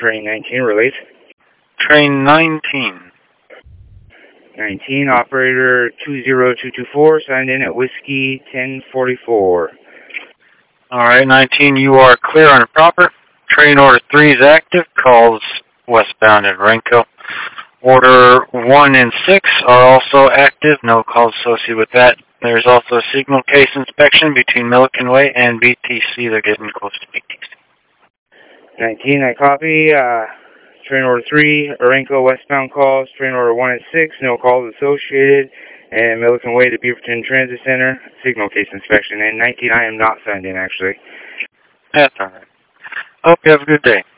Train 19, release. Train 19. 19, operator 20224, signed in at Whiskey 1044. Alright, 19, you are clear and proper. Train order 3 is active, calls westbound at Renko. Order 1 and 6 are also active, no calls associated with that. There's also a signal case inspection between Milliken Way and BTC. They're getting close to BTC. 19, I copy. Train order 3, Orenco westbound calls. Train order 1 and 6, no calls associated. And Milliken Way to Beaverton Transit Center, signal case inspection. And 19, I am not signed in, actually. That's alright. Hope you have a good day.